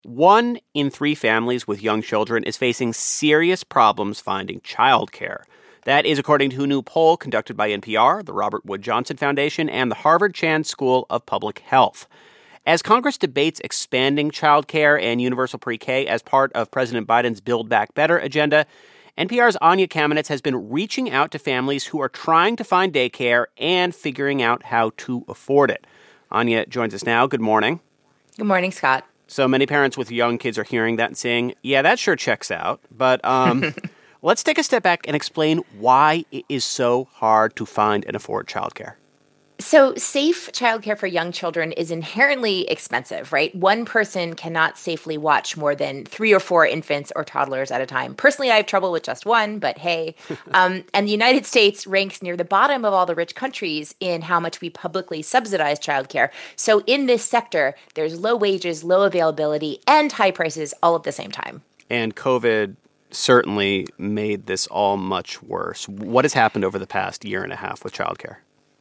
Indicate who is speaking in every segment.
Speaker 1: 1 in 3 families with young children is facing serious problems finding childcare. That is according to a new poll conducted by NPR, the Robert Wood Johnson Foundation, and the Harvard Chan School of Public Health. As Congress debates expanding childcare and universal pre-K as part of President Biden's Build Back Better agenda, NPR's Anya Kamenetz has been reaching out to families who are trying to find daycare and figuring out how to afford it. Anya joins us now. Good morning.
Speaker 2: Good morning, Scott.
Speaker 1: So many parents with young kids are hearing that and saying, yeah, that sure checks out. But let's take a step back and explain why it is so hard to find and afford childcare.
Speaker 2: So safe childcare for young children is inherently expensive, right? One person cannot safely watch more than 3 or 4 infants or toddlers at a time. Personally, I have trouble with just one, but hey. And the United States ranks near the bottom of all the rich countries in how much we publicly subsidize childcare. So in this sector, there's low wages, low availability, and high prices all at the same time.
Speaker 1: And COVID certainly made this all much worse. What has happened over the past year and a half with childcare?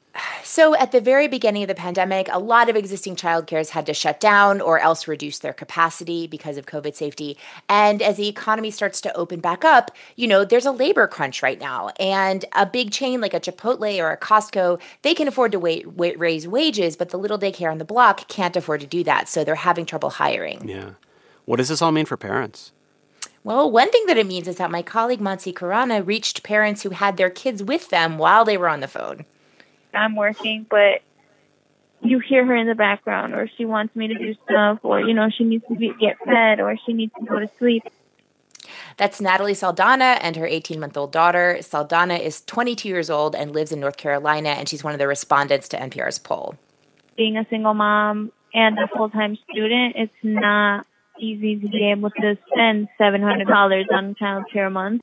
Speaker 2: So at the very beginning of the pandemic, a lot of existing childcares had to shut down or else reduce their capacity because of COVID safety. And as the economy starts to open back up, there's a labor crunch right now. And a big chain like a Chipotle or a Costco, they can afford to raise wages, but the little daycare on the block can't afford to do that. So they're having trouble hiring.
Speaker 1: Yeah. What does this all mean for parents?
Speaker 2: Well, one thing that it means is that my colleague Mansi Khurana reached parents who had their kids with them while they were on the phone.
Speaker 3: I'm working, but you hear her in the background, or she wants me to do stuff, or, she needs to get fed, or she needs to go to sleep.
Speaker 2: That's Natalie Saldana and her 18-month-old daughter. Saldana is 22 years old and lives in North Carolina, and she's one of the respondents to NPR's poll.
Speaker 3: Being a single mom and a full-time student, it's not easy to be able to spend $700 on child care a month.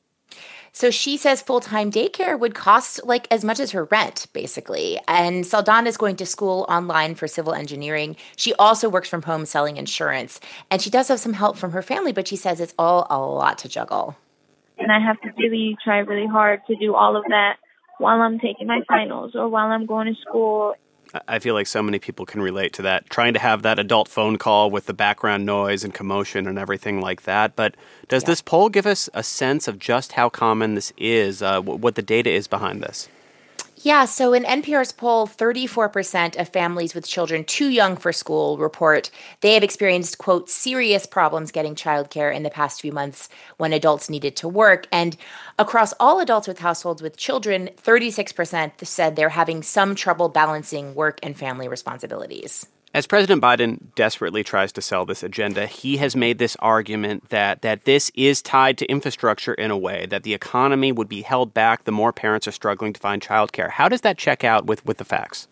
Speaker 2: So she says full-time daycare would cost like as much as her rent, basically. And Saldana is going to school online for civil engineering. She also works from home selling insurance. And she does have some help from her family, but she says it's all a lot to juggle.
Speaker 3: And I have to really try really hard to do all of that while I'm taking my finals or while I'm going to school.
Speaker 1: I feel like so many people can relate to that, trying to have that adult phone call with the background noise and commotion and everything like that. But does this poll give us a sense of just how common this is, what the data is behind this?
Speaker 2: Yeah, so in NPR's poll, 34% of families with children too young for school report they have experienced, quote, serious problems getting childcare in the past few months when adults needed to work. And across all adults with households with children, 36% said they're having some trouble balancing work and family responsibilities.
Speaker 1: As President Biden desperately tries to sell this agenda, he has made this argument that this is tied to infrastructure in a way, that the economy would be held back the more parents are struggling to find childcare. How does that check out with the facts?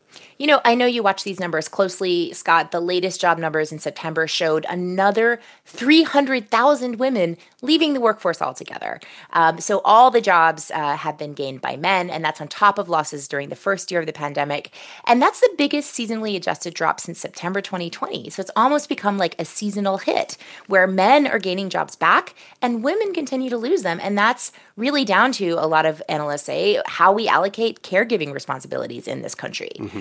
Speaker 2: I know you watch these numbers closely, Scott. The latest job numbers in September showed another 300,000 women leaving the workforce altogether. So all the jobs have been gained by men, and that's on top of losses during the first year of the pandemic. And that's the biggest seasonally adjusted drop since September 2020. So it's almost become like a seasonal hit where men are gaining jobs back and women continue to lose them. And that's really down to, a lot of analysts say, how we allocate caregiving responsibilities in this country. Mm-hmm.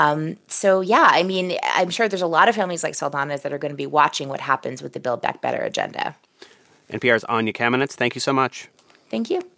Speaker 2: I'm sure there's a lot of families like Saldana's that are going to be watching what happens with the Build Back Better agenda.
Speaker 1: NPR's Anya Kamenetz, thank you so much.
Speaker 2: Thank you.